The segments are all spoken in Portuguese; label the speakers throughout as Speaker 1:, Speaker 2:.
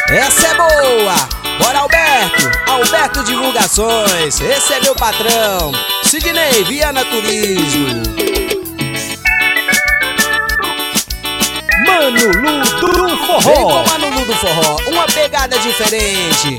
Speaker 1: Essa é boa! Bora, Alberto Divulgações. Esse é meu patrão, Sidney Viana Turismo.
Speaker 2: Mano Lu do Forró.
Speaker 1: Vem com Mano Lu do Forró, uma pegada diferente.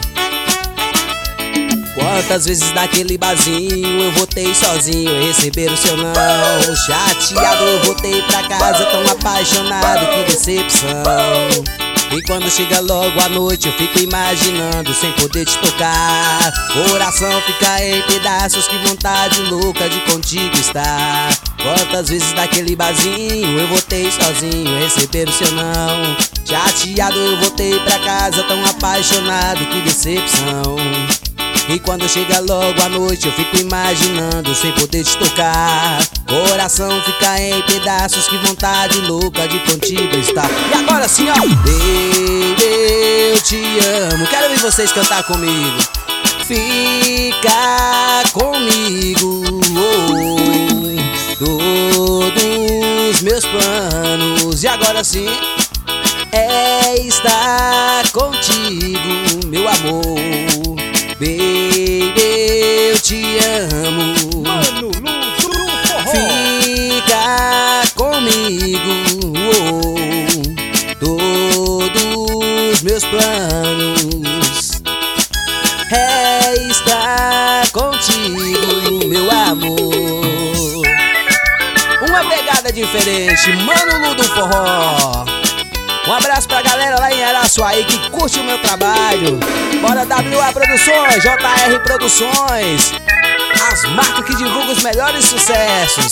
Speaker 1: Quantas vezes naquele barzinho eu voltei sozinho e receber o seu não. Chateado eu voltei pra casa tão apaixonado, que decepção. E quando chega logo a noite eu fico imaginando sem poder te tocar. Coração fica em pedaços, que vontade louca de contigo estar. Quantas vezes naquele barzinho eu voltei sozinho receber o seu não. Chateado eu voltei pra casa tão apaixonado, que decepção. E quando chega logo a noite eu fico imaginando sem poder te tocar. Coração fica em pedaços, que vontade louca de contigo estar. E agora sim, ó. Baby, eu te amo. Quero ver vocês cantar comigo. Fica comigo, todos meus planos. E agora sim é estar contigo, meu amor. Baby, eu te amo.
Speaker 2: Mano Lu do Forró.
Speaker 1: Fica comigo, todos meus planos é estar contigo, meu amor. Uma pegada diferente, Mano Lu do Forró. Um abraço pra galera lá em Araçuaí que curte o meu trabalho. Bora WA Produções, JR Produções, as marcas que divulgam os melhores sucessos.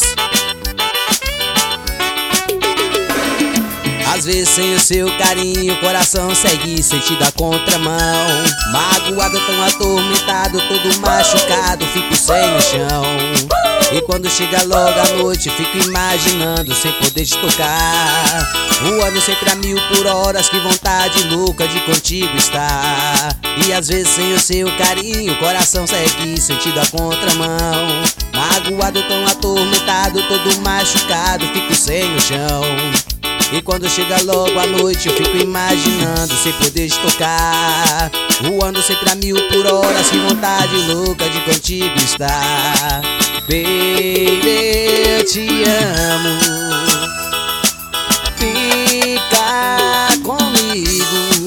Speaker 1: Às vezes sem o seu carinho o coração segue sentido a contramão. Magoado, tão atormentado, todo machucado, fico sem o chão. E quando chega logo a noite fico imaginando sem poder te tocar. Voando sempre a 1000 por hora, que vontade louca de contigo estar. E às vezes sem o seu carinho o coração segue sentido a contramão. Magoado, tão atormentado, todo machucado, fico sem o chão. E quando chega logo a noite eu fico imaginando sem poder te tocar. Voando sempre a 1000 por hora, que vontade louca de contigo estar. Baby, eu te amo. Fica comigo,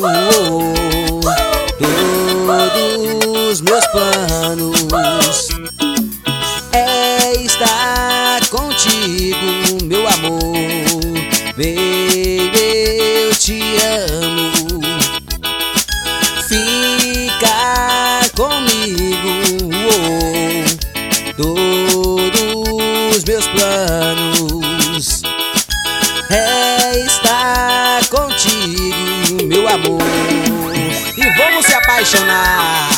Speaker 1: todos meus planos é estar contigo, meu amor. Baby, eu te amo. Fica comigo, todos meus planos é estar contigo, meu amor. E vamos se apaixonar.